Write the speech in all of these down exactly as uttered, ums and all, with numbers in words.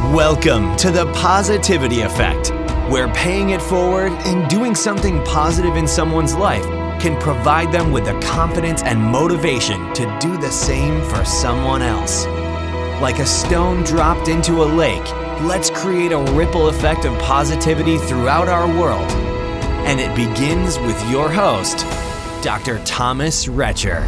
Welcome to the Positivity Effect, where paying it forward and doing something positive in someone's life can provide them with the confidence and motivation to do the same for someone else. Like a stone dropped into a lake, let's create a ripple effect of positivity throughout our world. And it begins with your host, Doctor Thomas Retcher.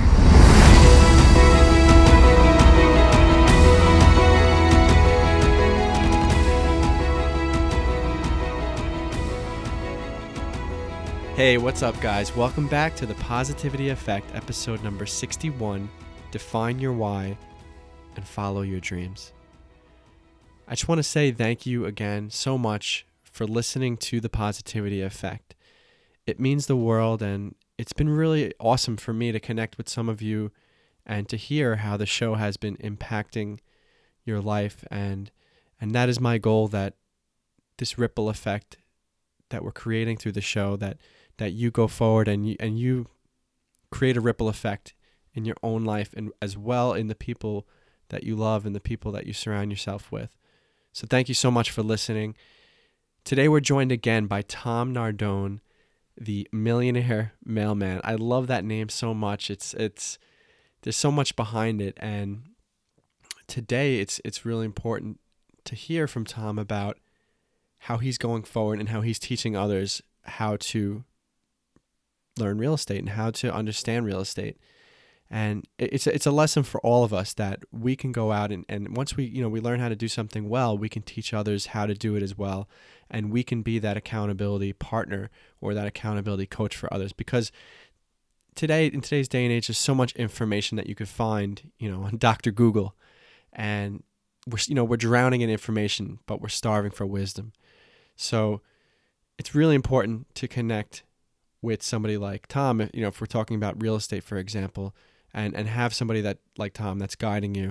Hey, what's up, guys? Welcome back to the Positivity Effect, episode number sixty-one, Define Your Why and Follow Your Dreams. I just want to say thank you again so much for listening to the Positivity Effect. It means the world, and it's been really awesome for me to connect with some of you and to hear how the show has been impacting your life, and and that is my goal, that this ripple effect that we're creating through the show, that that you go forward and you, and you create a ripple effect in your own life and as well in the people that you love and the people that you surround yourself with. So thank you so much for listening. Today we're joined again by Tom Nardone, the Millionaire Mailman. I love that name so much. It's it's there's so much behind it, and today it's it's really important to hear from Tom about how he's going forward and how he's teaching others how to learn real estate and how to understand real estate. And it's a, it's a lesson for all of us that we can go out and, and once we, you know, we learn how to do something well, we can teach others how to do it as well. And we can be that accountability partner or that accountability coach for others, because today, in today's day and age, there's so much information that you could find, you know, on Doctor Google, and we're, you know, we're drowning in information, but we're starving for wisdom. So it's really important to connect with somebody like Tom, you know, if we're talking about real estate, for example, and, and have somebody that like Tom that's guiding you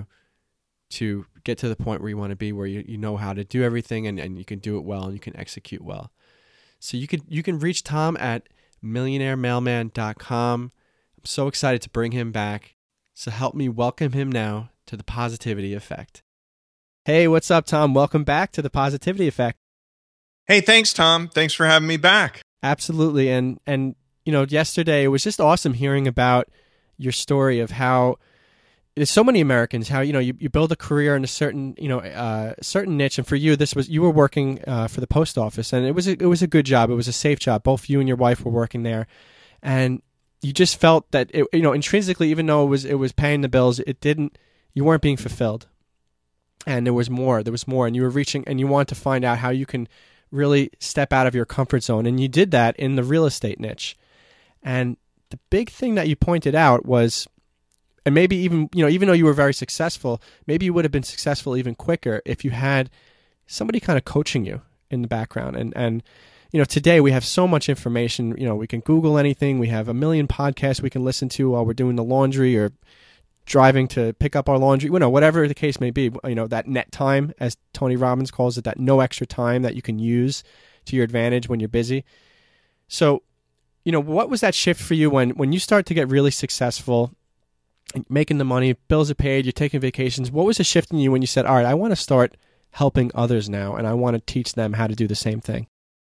to get to the point where you want to be, where you, you know how to do everything and, and you can do it well and you can execute well. So you could you can reach Tom at millionaire mailman dot com. I'm so excited to bring him back. So help me welcome him now to the Positivity Effect. Hey, what's up, Tom? Welcome back to the Positivity Effect. Hey, thanks, Tom. Thanks for having me back. Absolutely. And, and you know, yesterday it was just awesome hearing about your story of how there's so many Americans, how, you know, you, you build a career in a certain, you know, uh, certain niche. And for you, this was, you were working uh, for the post office, and it was, a, it was a good job. It was a safe job. Both you and your wife were working there. And you just felt that, it, you know, intrinsically, even though it was, it was paying the bills, it didn't, you weren't being fulfilled. And there was more, there was more, and you were reaching, and you wanted to find out how you can really step out of your comfort zone. And you did that in the real estate niche. And the big thing that you pointed out was, and maybe even, you know, even though you were very successful, maybe you would have been successful even quicker if you had somebody kind of coaching you in the background. And, and, you know, today we have so much information, you know, we can Google anything. We have a million podcasts we can listen to while we're doing the laundry or driving to pick up our laundry, you know, whatever the case may be, you know, that net time, as Tony Robbins calls it, that no extra time that you can use to your advantage when you're busy. So, you know, what was that shift for you when, when you start to get really successful, making the money, bills are paid, you're taking vacations? What was the shift in you when you said, all right, I want to start helping others now, and I want to teach them how to do the same thing?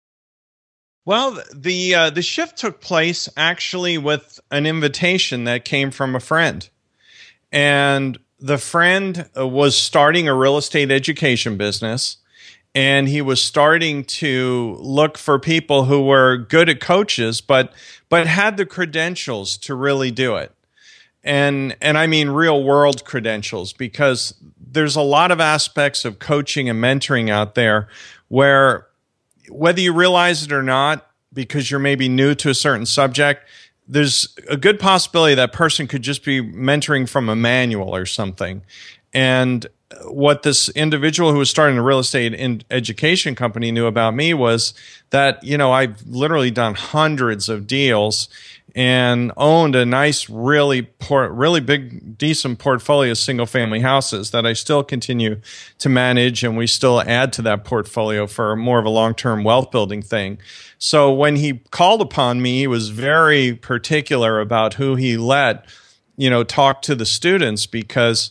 Well, the uh, the shift took place actually with an invitation that came from a friend. And the friend was starting a real estate education business, and he was starting to look for people who were good at coaches, but but had the credentials to really do it. And and I mean real world credentials, because there's a lot of aspects of coaching and mentoring out there where, whether you realize it or not, because you're maybe new to a certain subject, there's a good possibility that person could just be mentoring from a manual or something. And what this individual who was starting a real estate in education company knew about me was that, you know, I've literally done hundreds of deals and owned a nice, really, port, really big, decent portfolio of single-family houses that I still continue to manage, and we still add to that portfolio for more of a long-term wealth-building thing. So when he called upon me, he was very particular about who he let, you know, talk to the students, because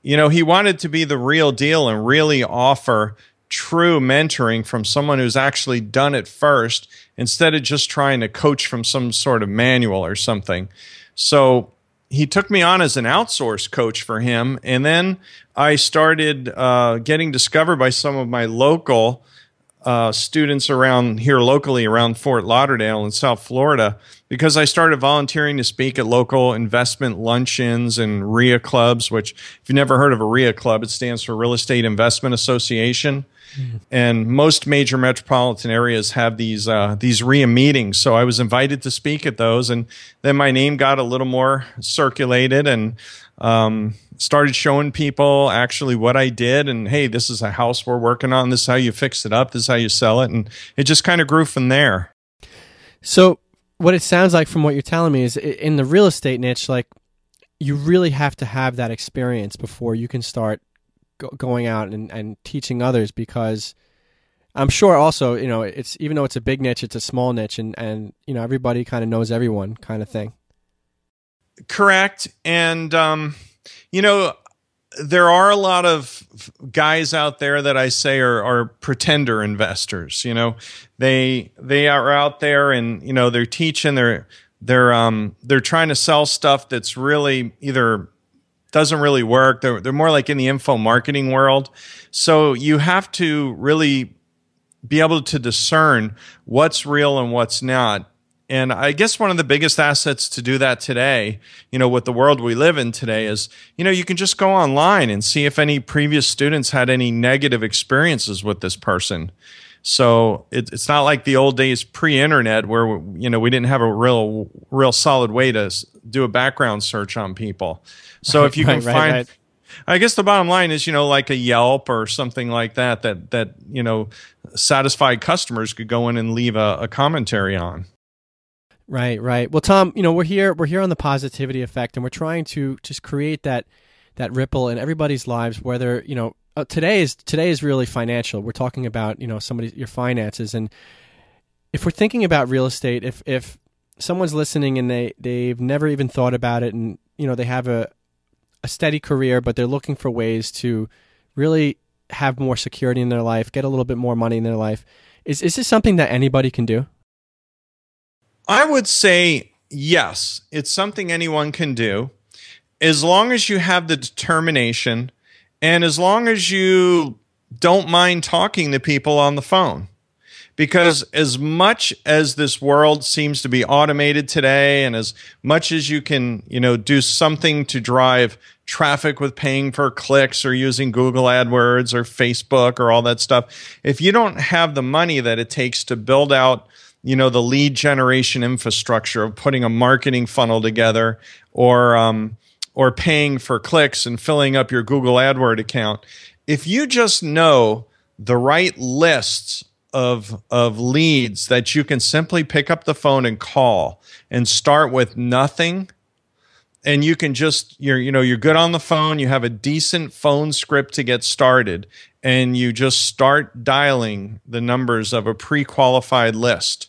you know, he wanted to be the real deal and really offer true mentoring from someone who's actually done it first, instead of just trying to coach from some sort of manual or something. So he took me on as an outsourced coach for him. And then I started uh, getting discovered by some of my local uh, students around here locally around Fort Lauderdale in South Florida, because I started volunteering to speak at local investment luncheons and R I A clubs, which if you've never heard of a R I A club, it stands for Real Estate Investment Association. Mm. And most major metropolitan areas have these uh, these R I A meetings. So I was invited to speak at those, and then my name got a little more circulated, and um, started showing people actually what I did. And hey, this is a house we're working on. This is how you fix it up. This is how you sell it. And it just kind of grew from there. So what it sounds like from what you're telling me is in the real estate niche, like you really have to have that experience before you can start go- going out and, and teaching others, because I'm sure also, you know, it's, even though it's a big niche, it's a small niche, and, and, you know, everybody kind of knows everyone kind of thing. Correct. And, um, you know, there are a lot of guys out there that I say are, are pretender investors. You know, they they are out there and, you know, they're teaching, they're they're um they're trying to sell stuff that's really either doesn't really work. They're they're more like in the info marketing world. So you have to really be able to discern what's real and what's not. And I guess one of the biggest assets to do that today, you know, with the world we live in today is, you know, you can just go online and see if any previous students had any negative experiences with this person. So it, it's not like the old days pre-internet where, you know, we didn't have a real, real solid way to do a background search on people. So if you can right, find, right. I guess the bottom line is, you know, like a Yelp or something like that, that, that, you know, satisfied customers could go in and leave a, a commentary on. Right, right. Well, Tom, you know, we're here we're here on the Positivity Effect, and we're trying to just create that that ripple in everybody's lives, whether, you know, uh, today is today is really financial. We're talking about, you know, somebody your finances, and if we're thinking about real estate, if if someone's listening and they they've never even thought about it, and, you know, they have a a steady career, but they're looking for ways to really have more security in their life, get a little bit more money in their life, is is this something that anybody can do? I would say yes, it's something anyone can do, as long as you have the determination and as long as you don't mind talking to people on the phone. Because as much as this world seems to be automated today, and as much as you can, you know, do something to drive traffic with paying for clicks or using Google AdWords or Facebook or all that stuff, if you don't have the money that it takes to build out, you know, the lead generation infrastructure of putting a marketing funnel together, or um, or paying for clicks and filling up your Google AdWord account, if you just know the right lists of of leads that you can simply pick up the phone and call and start with nothing, and you can just, you're you know you're good on the phone, you have a decent phone script to get started, and you just start dialing the numbers of a pre-qualified list,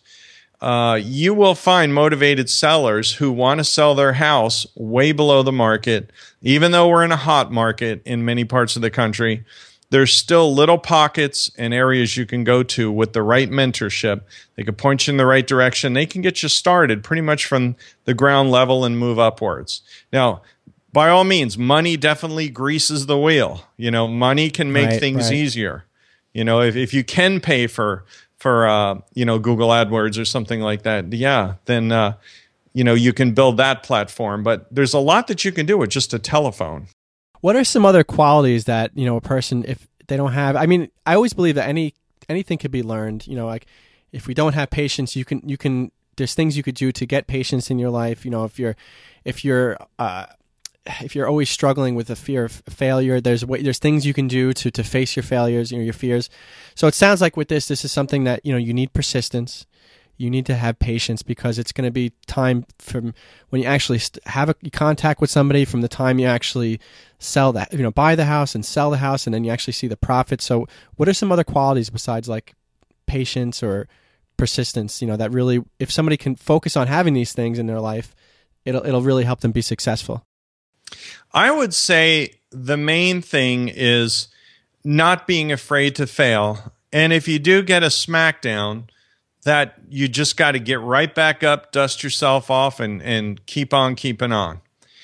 uh, you will find motivated sellers who want to sell their house way below the market. Even though we're in a hot market in many parts of the country, there's still little pockets and areas you can go to with the right mentorship. They can point you in the right direction. They can get you started pretty much from the ground level and move upwards. Now, by all means, money definitely greases the wheel. You know, money can make right, things right. easier. You know, if, if you can pay for, for uh, you know, Google AdWords or something like that, yeah, then, uh, you know, you can build that platform. But there's a lot that you can do with just a telephone. What are some other qualities that, you know, a person, if they don't have, I mean, I always believe that any anything could be learned. You know, like if we don't have patience, you can, you can, there's things you could do to get patience in your life. You know, if you're, if you're, uh, if you're always struggling with a fear of failure, there's way, there's things you can do to to face your failures, you know, your fears. So it sounds like with this, this is something that, you know, you need persistence. You need to have patience, because it's going to be time from when you actually st- have a contact with somebody, from the time you actually sell that, you know, buy the house and sell the house, and then you actually see the profit. So what are some other qualities besides like patience or persistence, you know, that really, if somebody can focus on having these things in their life, it'll it'll really help them be successful? I would say the main thing is not being afraid to fail. And if you do get a smackdown, that you just got to get right back up, dust yourself off, and, and keep on keeping on.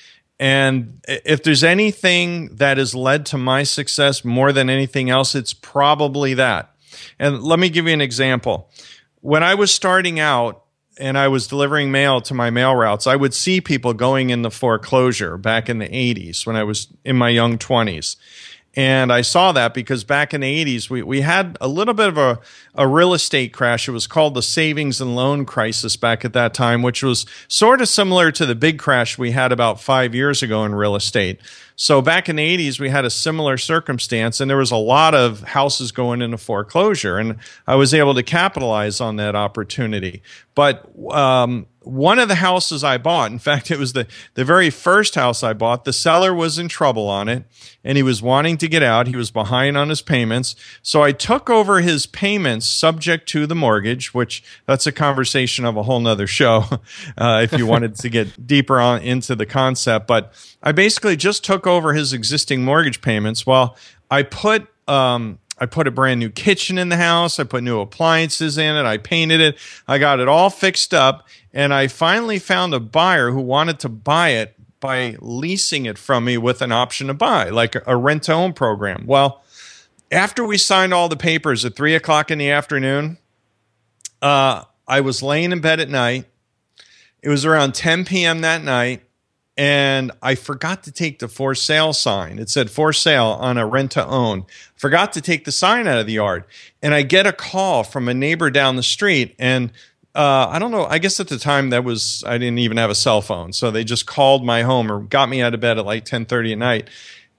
And if there's anything that has led to my success more than anything else, it's probably that. And let me give you an example. When I was starting out and I was delivering mail to my mail routes, I would see people going into foreclosure back in the eighties when I was in my young twenties. And I saw that because back in the eighties, we, we had a little bit of a, a real estate crash. It was called the savings and loan crisis back at that time, which was sort of similar to the big crash we had about five years ago in real estate. So back in the eighties, we had a similar circumstance, and there was a lot of houses going into foreclosure, and I was able to capitalize on that opportunity. But um, one of the houses I bought, in fact, it was the, the very first house I bought, the seller was in trouble on it, and he was wanting to get out. He was behind on his payments. So I took over his payments subject to the mortgage, which that's a conversation of a whole nother show uh, if you wanted to get deeper on into the concept. But I basically just took over his existing mortgage payments. Well, I put um, I put a brand new kitchen in the house. I put new appliances in it. I painted it. I got it all fixed up. And I finally found a buyer who wanted to buy it by leasing it from me with an option to buy, like a rent-to-own program. Well, after we signed all the papers at three o'clock in the afternoon, uh, I was laying in bed at night. It was around ten p.m. that night. And I forgot to take the for sale sign. It said for sale on a rent to own. Forgot to take the sign out of the yard. And I get a call from a neighbor down the street. And uh, I don't know, I guess at the time that was, I didn't even have a cell phone. So they just called my home or got me out of bed at like ten thirty at night.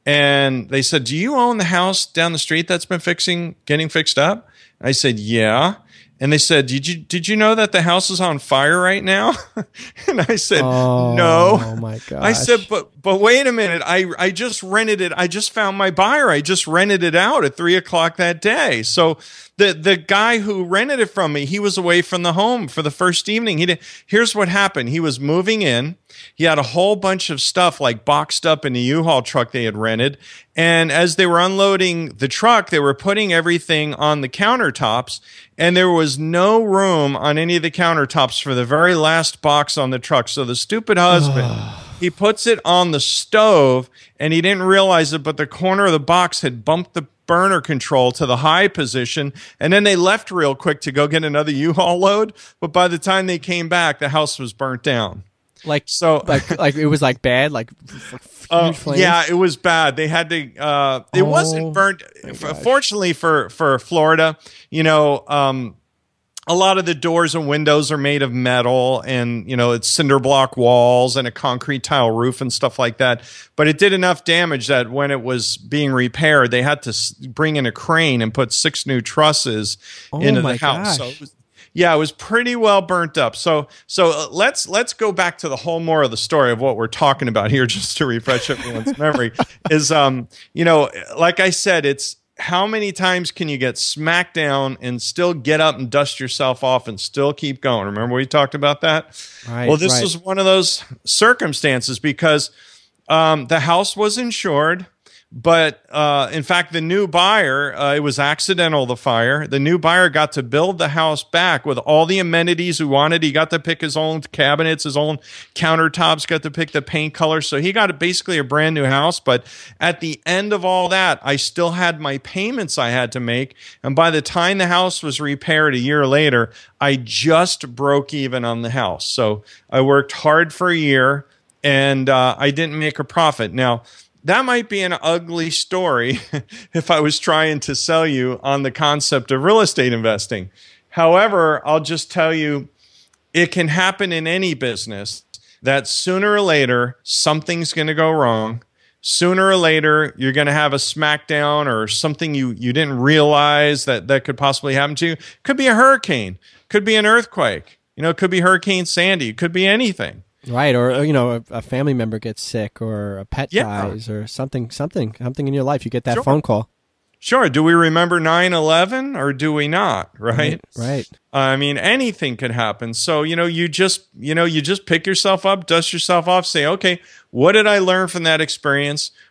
And they said, do you own the house down the street that's been fixing, getting fixed up? I said, yeah. And they said, did you did you know that the house is on fire right now? And I said, oh, no. Oh, my gosh. I said, but but wait a minute. I, I just rented it. I just found my buyer. I just rented it out at three o'clock that day. So the the guy who rented it from me, he was away from the home for the first evening. He did, here's what happened. He was moving in. He had a whole bunch of stuff like boxed up in the U-Haul truck they had rented. And as they were unloading the truck, they were putting everything on the countertops. And there was no room on any of the countertops for the very last box on the truck. So the stupid husband, he puts it on the stove, and he didn't realize it, but the corner of the box had bumped the burner control to the high position. And then they left real quick to go get another U-Haul load. But by the time they came back, the house was burnt down. Like so, like like it was like bad, like uh, yeah, it was bad. They had to. Uh, it oh, wasn't burnt. Fortunately for for Florida, you know, um, a lot of the doors and windows are made of metal, and you know it's cinder block walls and a concrete tile roof and stuff like that. But it did enough damage that when it was being repaired, they had to bring in a crane and put six new trusses oh into my the house. gosh. So it was, yeah, it was pretty well burnt up. So, so uh, let's let's go back to the whole more of the story of what we're talking about here, just to refresh everyone's memory. Is um, you know, like I said, it's how many times can you get smacked down and still get up and dust yourself off and still keep going? Remember we talked about that? Right. Well, this right. was one of those circumstances because um, the house was insured. But uh, in fact, the new buyer, uh, it was accidental, the fire. The new buyer got to build the house back with all the amenities he wanted. He got to pick his own cabinets, his own countertops, got to pick the paint color. So he got a, basically a brand new house. But at the end of all that, I still had my payments I had to make. And by the time the house was repaired a year later, I just broke even on the house. So I worked hard for a year and uh, I didn't make a profit. Now, that might be an ugly story if I was trying to sell you on the concept of real estate investing. However, I'll just tell you, it can happen in any business that sooner or later, something's going to go wrong. Sooner or later, you're going to have a smackdown or something you, you didn't realize that, that could possibly happen to you. Could be a hurricane. Could be an earthquake. You know, it could be Hurricane Sandy. It could be anything. Right, or you know, a, a family member gets sick, or a pet yeah. dies, or something, something, something in your life. You get that sure. phone call. Sure. Do we remember nine eleven or do we not? Right. Right. right. I mean, anything could happen. So you know, you just you know, you just pick yourself up, dust yourself off, say, okay, what did I learn from that experience?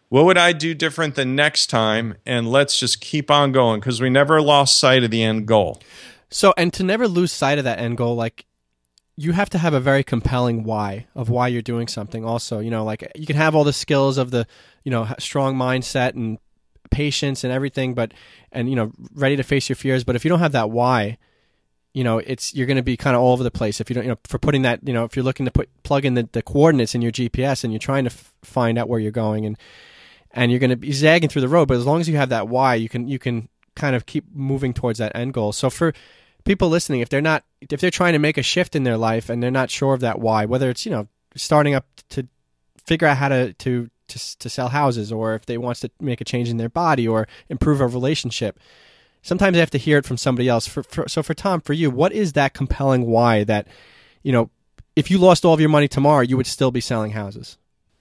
What would I do different the next time? And let's just keep on going, because we never lost sight of the end goal. So, and to never lose sight of that end goal, like, you have to have a very compelling why of why you're doing something also. You know, like, you can have all the skills of the, you know, strong mindset and patience and everything, but, and, you know, ready to face your fears. But if you don't have that why, you know, it's, you're going to be kind of all over the place. If you don't, you know, for putting that, you know, if you're looking to put, plug in the, the coordinates in your G P S and you're trying to f- find out where you're going, and, and you're going to be zagging through the road, but as long as you have that why, you can, you can kind of keep moving towards that end goal. So for people listening, if they're not, if they're trying to make a shift in their life and they're not sure of that why, whether it's, you know, starting up to figure out how to, to, to, to sell houses, or if they want to make a change in their body or improve a relationship, sometimes they have to hear it from somebody else. For, for, so for Tom, for you, what is that compelling why that, you know, if you lost all of your money tomorrow, you would still be selling houses?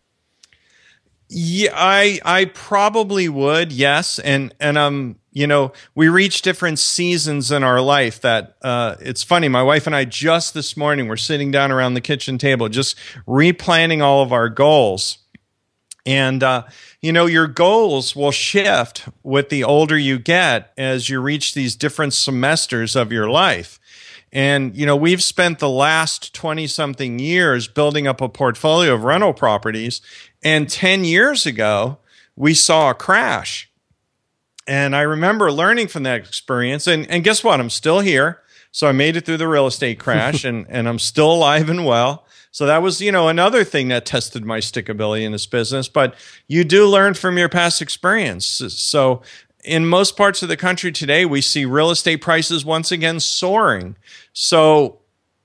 Yeah, I I probably would, yes. And and um, you know, we reach different seasons in our life that uh it's funny, my wife and I just this morning were sitting down around the kitchen table just replanning all of our goals. And uh, you know, your goals will shift with the older you get as you reach these different semesters of your life. And, you know, we've spent the last twenty-something years building up a portfolio of rental properties. And ten years ago, we saw a crash. And I remember learning from that experience. And, and guess what? I'm still here. So I made it through the real estate crash, and, and I'm still alive and well. So that was, you know, another thing that tested my stickability in this business. But you do learn from your past experience. So in most parts of the country today, we see real estate prices once again soaring. So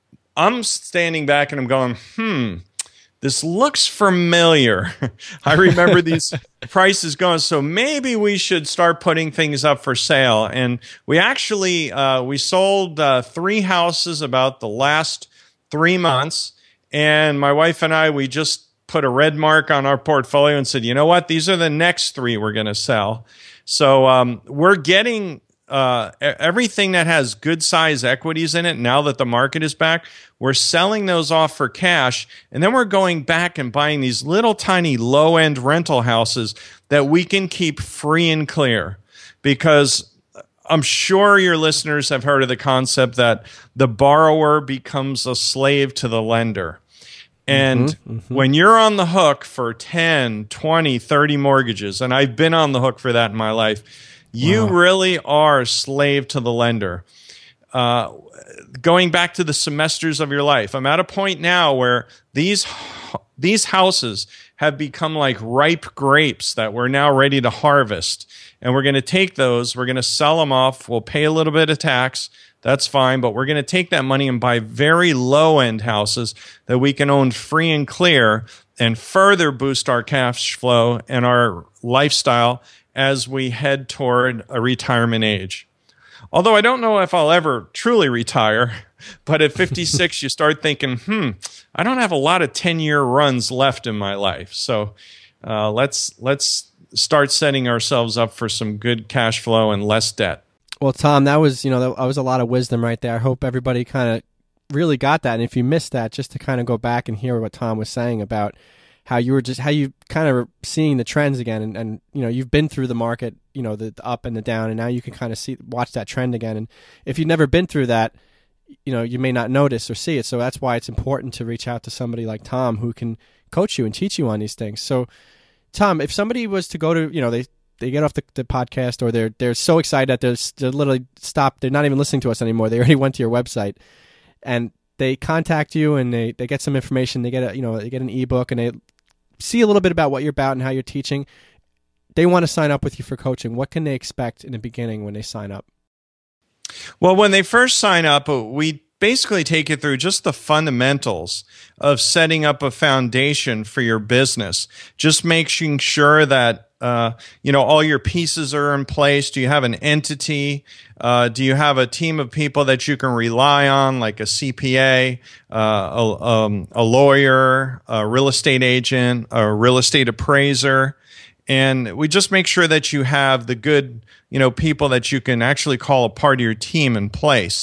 I'm standing back and I'm going, hmm, this looks familiar. I remember these prices going, so maybe we should start putting things up for sale. And we actually, uh, we sold uh, three houses about the last three months. And my wife and I, we just put a red mark on our portfolio and said, you know what, these are the next three we're going to sell. So um, we're getting uh, everything that has good size equities in it. Now that the market is back, we're selling those off for cash. And then we're going back and buying these little tiny low end rental houses that we can keep free and clear. Because I'm sure your listeners have heard of the concept that the borrower becomes a slave to the lender. And mm-hmm, mm-hmm. when you're on the hook for ten, twenty, thirty mortgages, and I've been on the hook for that in my life, you wow. really are a slave to the lender. Uh, going back to the semesters of your life, I'm at a point now where these these houses have become like ripe grapes that we're now ready to harvest. And we're going to take those, we're going to sell them off, we'll pay a little bit of tax. That's fine, but we're going to take that money and buy very low-end houses that we can own free and clear and further boost our cash flow and our lifestyle as we head toward a retirement age. Although I don't know if I'll ever truly retire, but at fifty-six, you start thinking, hmm, I don't have a lot of ten-year runs left in my life. So uh, let's let's start setting ourselves up for some good cash flow and less debt. Well, Tom, that was, you know, that was a lot of wisdom right there. I hope everybody kind of really got that. And if you missed that, just to kind of go back and hear what Tom was saying about how you were just, how you kind of seeing the trends again. And, and you know, you've been through the market, you know, the, the up and the down, and now you can kind of see, watch that trend again. And if you've never been through that, you know, you may not notice or see it. So that's why it's important to reach out to somebody like Tom who can coach you and teach you on these things. So, Tom, if somebody was to go to, you know, they, they get off the, the podcast, or they're they're so excited that they're, they're literally stopped. They're not even listening to us anymore. They already went to your website, and they contact you, and they, they get some information. They get a, you know, they get an ebook, and they see a little bit about what you're about and how you're teaching. They want to sign up with you for coaching. What can they expect in the beginning when they sign up? Well, when they first sign up, we basically take you through just the fundamentals of setting up a foundation for your business. Just making sure that Uh, you know, all your pieces are in place. Do you have an entity? Uh, do you have a team of people that you can rely on, like a C P A, uh, a, um, a lawyer, a real estate agent, a real estate appraiser? And we just make sure that you have the good, you know, people that you can actually call a part of your team in place.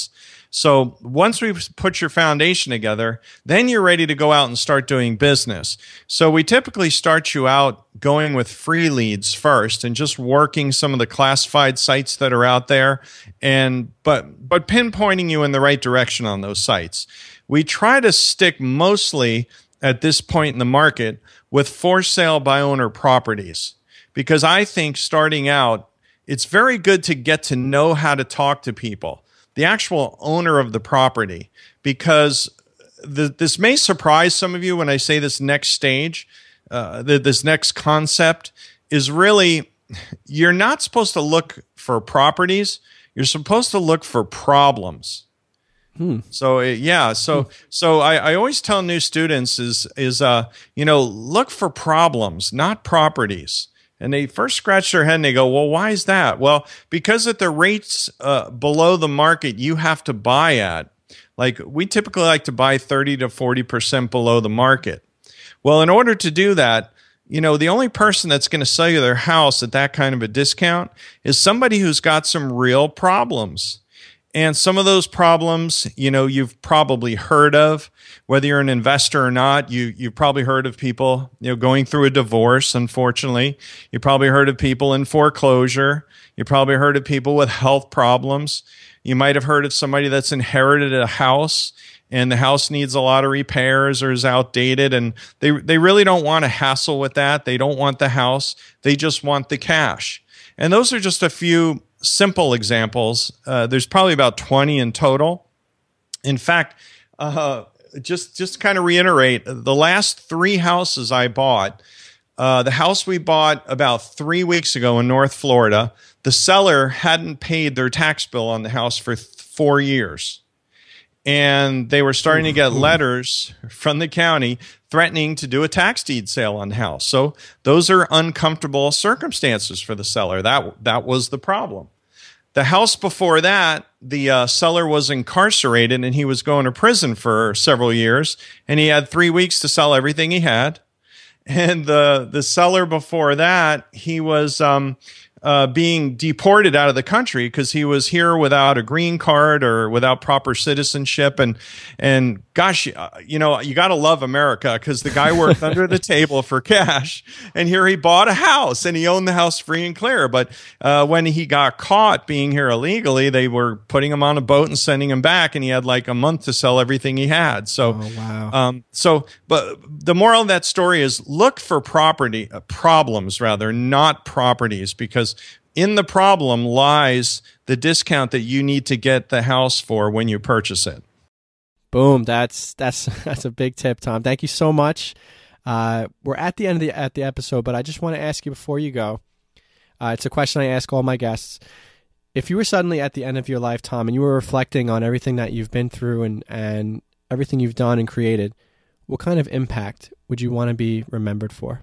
So once we've put your foundation together, then you're ready to go out and start doing business. So we typically start you out going with free leads first and just working some of the classified sites that are out there, and but but pinpointing you in the right direction on those sites. We try to stick mostly at this point in the market with for sale by owner properties, because I think starting out, it's very good to get to know how to talk to people, the actual owner of the property, because the, this may surprise some of you when I say this next stage, uh, the, this next concept is really, you're not supposed to look for properties, you're supposed to look for problems. Hmm. So yeah, so hmm. so I, I always tell new students is is uh you know look for problems, not properties. And they first scratch their head and they go, well, why is that? Well, because at the rates uh, below the market you have to buy at, like we typically like to buy thirty to forty percent below the market. Well, in order to do that, you know, the only person that's going to sell you their house at that kind of a discount is somebody who's got some real problems. And some of those problems, you know, you've probably heard of, whether you're an investor or not. You, you've probably heard of people, you know, going through a divorce, unfortunately. You probably heard of people in foreclosure. You probably heard of people with health problems. You might have heard of somebody that's inherited a house and the house needs a lot of repairs or is outdated, and they they really don't want to hassle with that. They don't want the house. They just want the cash. And those are just a few simple examples. Uh, there's probably about twenty in total. In fact, uh, just just kind of reiterate, the last three houses I bought, uh, the house we bought about three weeks ago in North Florida, the seller hadn't paid their tax bill on the house for th- four years. And they were starting to get letters from the county threatening to do a tax deed sale on the house. So those are uncomfortable circumstances for the seller. That that was the problem. The house before that, the uh, seller was incarcerated and he was going to prison for several years. And he had three weeks to sell everything he had. And the the seller before that, he was um, uh, being deported out of the country because he was here without a green card or without proper citizenship. And and gosh, you know, you got to love America, because the guy worked under the table for cash, and here he bought a house and he owned the house free and clear. But uh, when he got caught being here illegally, they were putting him on a boat and sending him back, and he had like a month to sell everything he had. So, oh, wow. um, so, but the moral of that story is look for property uh, problems rather, not properties, because in the problem lies the discount that you need to get the house for when you purchase it. Boom. That's that's that's a big tip, Tom. Thank you so much. Uh, we're at the end of the at the episode, but I just want to ask you before you go. Uh, it's a question I ask all my guests. If you were suddenly at the end of your life, Tom, and you were reflecting on everything that you've been through and, and everything you've done and created, what kind of impact would you want to be remembered for?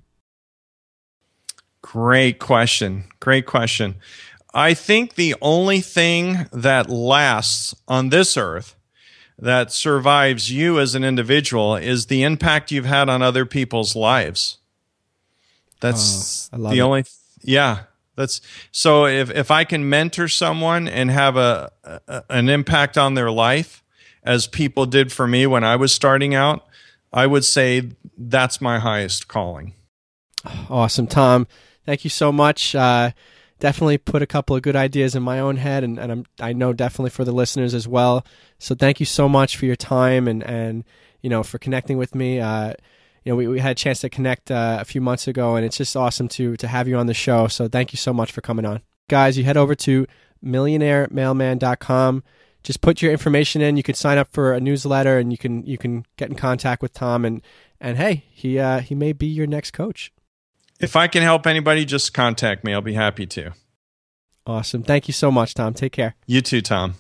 Great question. Great question. I think the only thing that lasts on this earth, that survives you as an individual, is the impact you've had on other people's lives. That's oh, I love the it. only, th- yeah. That's so. If if I can mentor someone and have a, a an impact on their life, as people did for me when I was starting out, I would say that's my highest calling. Awesome, Tom. Thank you so much. Uh, definitely put a couple of good ideas in my own head, and, and I'm, I know definitely for the listeners as well. So thank you so much for your time and, and you know, for connecting with me. Uh, you know, we, we had a chance to connect uh, a few months ago, and it's just awesome to to have you on the show. So thank you so much for coming on. Guys, you head over to millionaire mailman dot com. Just put your information in. You can sign up for a newsletter, and you can you can get in contact with Tom. And and hey, he uh, he may be your next coach. If I can help anybody, just contact me. I'll be happy to. Awesome. Thank you so much, Tom. Take care. You too, Tom.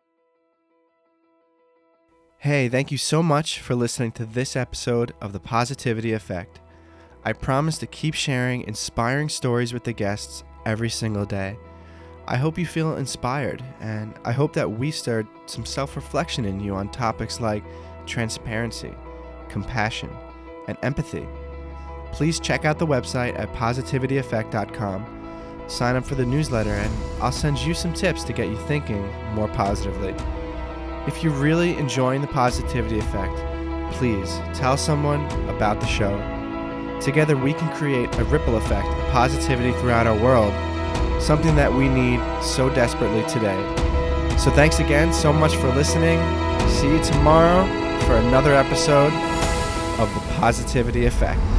Hey, thank you so much for listening to this episode of The Positivity Effect. I promise to keep sharing inspiring stories with the guests every single day. I hope you feel inspired, and I hope that we stirred some self-reflection in you on topics like transparency, compassion, and empathy. Please check out the website at positivity effect dot com. Sign up for the newsletter, and I'll send you some tips to get you thinking more positively. If you're really enjoying the Positivity Effect, please tell someone about the show. Together we can create a ripple effect of positivity throughout our world, something that we need so desperately today. So thanks again so much for listening. See you tomorrow for another episode of the Positivity Effect.